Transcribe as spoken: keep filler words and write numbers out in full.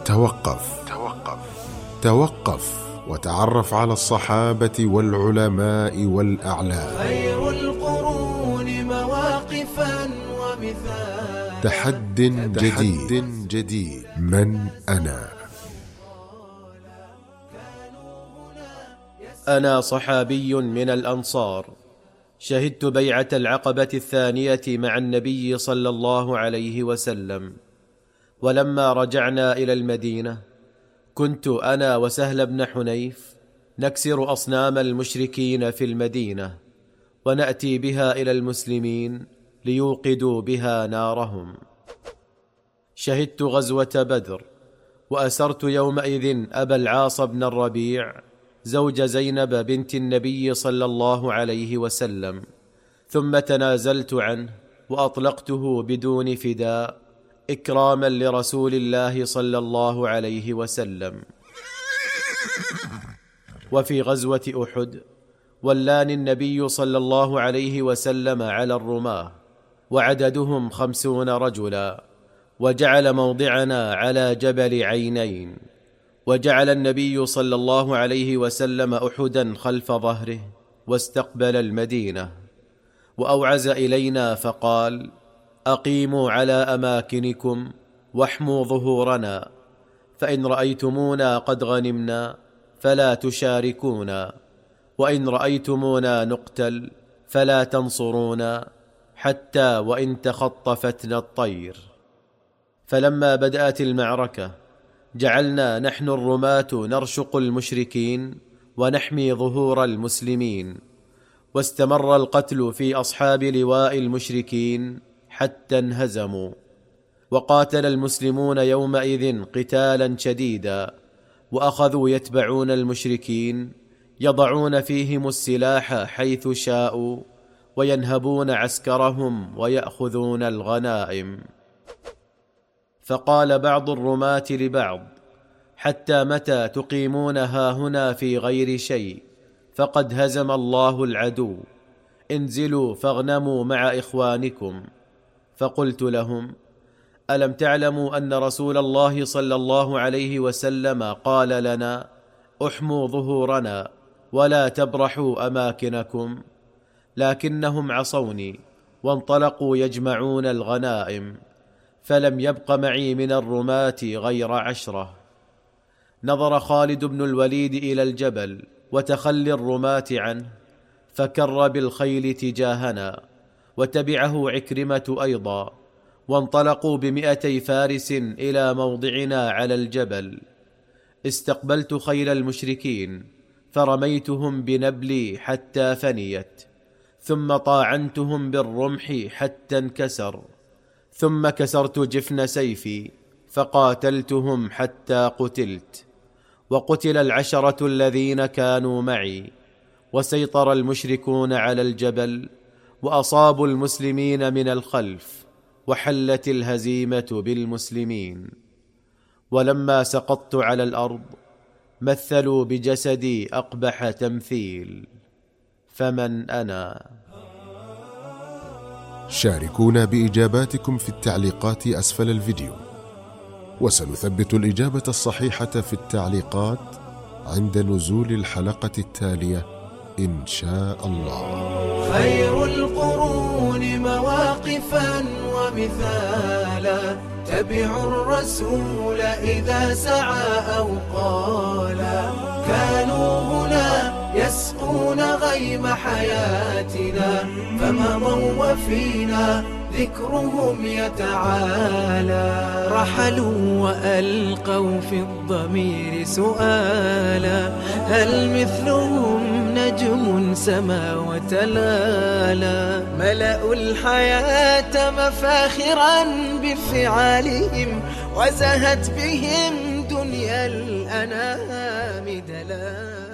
توقف توقف توقف وتعرف على الصحابة والعلماء والأعلام. خير القرون مواقفا ومثالا. تحد جديد جديد من أنا؟ أنا صحابي من الأنصار، شهدت بيعة العقبة الثانية مع النبي صلى الله عليه وسلم، ولما رجعنا إلى المدينة كنت أنا وسهل بن حنيف نكسر أصنام المشركين في المدينة ونأتي بها إلى المسلمين ليوقدوا بها نارهم. شهدت غزوة بدر، وأسرت يومئذ أبا العاص بن الربيع زوج زينب بنت النبي صلى الله عليه وسلم، ثم تنازلت عنه وأطلقته بدون فداء إكراما لرسول الله صلى الله عليه وسلم. وفي غزوة أحد ولاني النبي صلى الله عليه وسلم على الرماة وعددهم خمسون رجلا، وجعل موضعنا على جبل عينين، وجعل النبي صلى الله عليه وسلم أحدا خلف ظهره واستقبل المدينة، وأوعز إلينا فقال: أقيموا على أماكنكم واحموا ظهورنا، فإن رأيتمونا قد غنمنا فلا تشاركونا، وإن رأيتمونا نقتل فلا تنصرونا حتى وإن تخطفتنا الطير. فلما بدأت المعركة جعلنا نحن الرماة نرشق المشركين ونحمي ظهور المسلمين، واستمر القتل في أصحاب لواء المشركين حتى انهزموا. وقاتل المسلمون يومئذ قتالا شديدا، وأخذوا يتبعون المشركين يضعون فيهم السلاح حيث شاءوا، وينهبون عسكرهم ويأخذون الغنائم. فقال بعض الرماة لبعض: حتى متى تقيمون هاهنا في غير شيء؟ فقد هزم الله العدو، انزلوا فاغنموا مع إخوانكم. فقلت لهم: ألم تعلموا أن رسول الله صلى الله عليه وسلم قال لنا: احموا ظهورنا ولا تبرحوا أماكنكم؟ لكنهم عصوني وانطلقوا يجمعون الغنائم، فلم يبق معي من الرماة غير عشرة. نظر خالد بن الوليد إلى الجبل وتخلي الرماة عنه، فكر بالخيل تجاهنا، وتبعه عكرمة أيضا، وانطلقوا بمئتي فارس إلى موضعنا على الجبل. استقبلت خيل المشركين فرميتهم بنبلي حتى فنيت، ثم طاعنتهم بالرمح حتى انكسر، ثم كسرت جفن سيفي فقاتلتهم حتى قتلت. وقتل العشرة الذين كانوا معي، وسيطر المشركون على الجبل، وأصابوا المسلمين من الخلف، وحلت الهزيمة بالمسلمين. ولما سقطت على الأرض مثلوا بجسدي أقبح تمثيل، فمن أنا؟ شاركونا بإجاباتكم في التعليقات أسفل الفيديو، وسنثبت الإجابة الصحيحة في التعليقات عند نزول الحلقة التالية إن شاء الله. خير القرون مواقفا ومثالا، تبعوا الرسول إذا سعى أو قالا. كانوا هنا يسقون غيم حياتنا، فمضوا وفينا ذكرهم يتعالى. رحلوا وألقوا في الضمير سؤالا: هل مثلهم نجم سما وتلالا؟ ملأوا الحياة مفاخرا بفعالهم، وزهت بهم دنيا الأنام دلالا.